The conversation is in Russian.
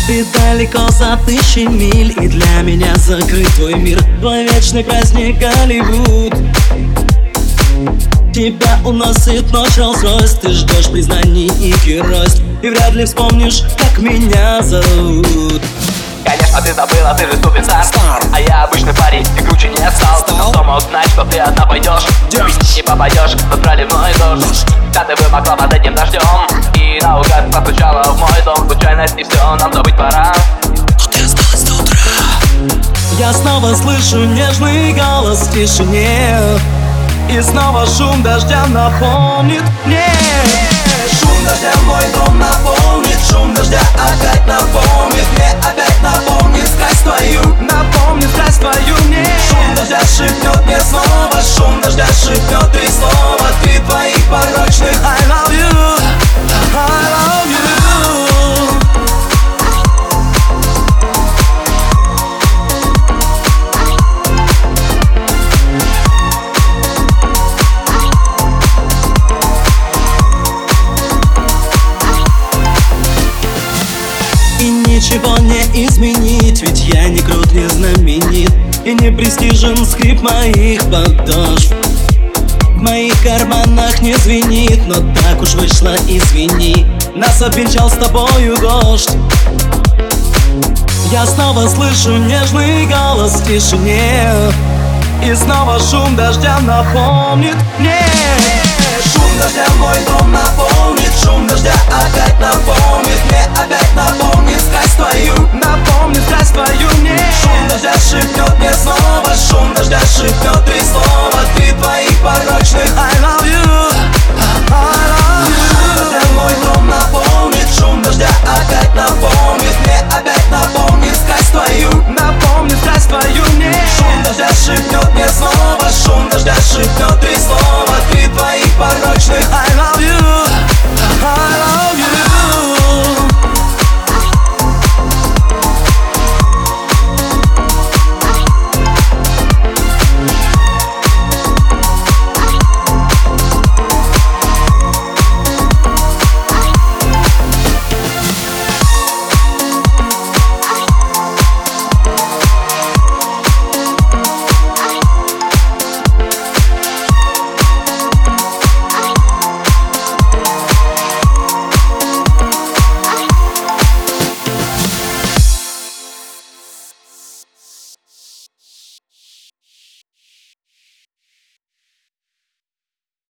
Ты далеко за тысячи миль, и для меня закрыт твой мир. Твой вечный праздник Голливуд. Тебя уносит ночь Роллс-Ройс. Ты ждешь признаний и геройств, и вряд ли вспомнишь, как меня зовут. Конечно, ты забыла, ты же суперстар, а я обычный парень, и круче не стал. Кто мог знать, что ты одна пойдешь, не попадешь под проливной дождь. Да ты вымокла под этим дождем, и наугад постучала в мой дом. Случайность и все, нам забыть пора. Но ты осталась до утра. Я снова слышу нежный голос в тишине, и снова шум дождя напомнит мне. Шум дождя мой дом наполнит, шум дождя опять напомнит мне, опять напомнит страсть твою, напомнит страсть твою мне. Шум дождя шепнет мне снова, шум дождя шепнет три слова, три твоих порочных I love you, I love you. И ничего не изменить, ведь я не крут, не знаменит, и не престижен скрип моих подошв. В моих карманах не звенит, но так уж вышло, извини. Нас обвенчал с тобою дождь. Я снова слышу нежный голос в тишине, и снова шум дождя напомнит мне. Шум дождя мой дом наполнит, шум дождя опять напомнит мне, опять напомнит страсть твою, напомнит страсть твою мне. Шум дождя шепнет мне снова, шум дождя шепнет три слова, три твоих порочных I love you.